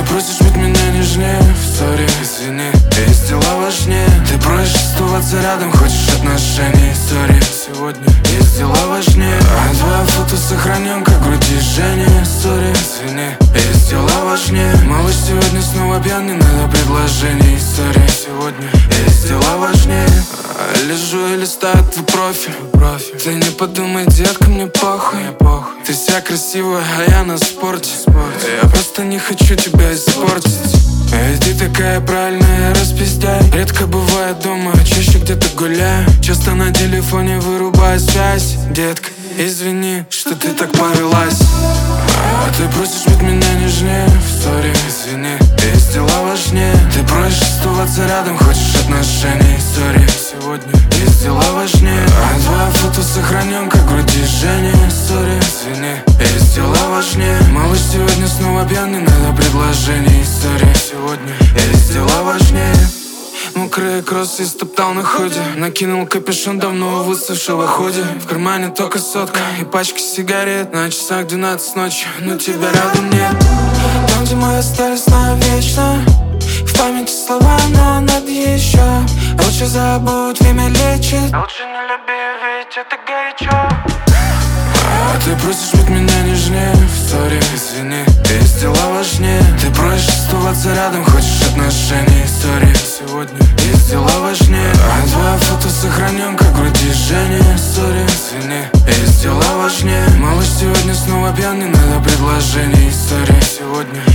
просишь быть меня нежнее, сори, извини, есть дела важнее. Ты просишь оставаться рядом, хочешь отношений, сори, сегодня есть дела важнее. А твое фото сохраним, как груди жжение, сори, извини, есть дела важнее. Малыш сегодня снова пьян, не надо предложений, сори, сегодня есть дела важнее. Лежу и листаю твой профиль. Ты не подумай, детка, мне похуй. Ты вся красивая, а я на спорте. Я просто не хочу тебя испортить. Ведь ты такая правильная, распиздяй. Редко бываю дома, чаще где-то гуляю. Часто на телефоне вырубаю связь. Детка, извини, что ты так повелась. А ты просишь быть меня нежнее, сори, извини, есть дела важнее. Ты просишь оставаться рядом, хочешь отношений, сори, сегодня есть дела важнее. А твое фото сохраним, как груди жжение, сори, извини, есть дела важнее. Малыш сегодня снова пьян, не надо предложений, сори, сегодня есть дела важнее. Мокрые кроссы стоптал на ходе. Накинул капюшон давно высохшего ходе. В кармане только сотка и пачка сигарет. На часах 12 ночи, но тебя рядом нет. Там, где мы остались навечно, в памяти слова, но надо еще. Лучше забудь, время лечит. Лучше не люби, ведь это горячо. А ты просишь быть меня нежнее, сори, извини, есть дела важнее. Ты просишь оставаться рядом, хочешь отношений, сори, сегодня есть дела важнее. А твое фото сохраним, как груди жжение, сори, извини, есть дела важнее. Малыш сегодня снова пьян, не надо предложений, сори, сегодня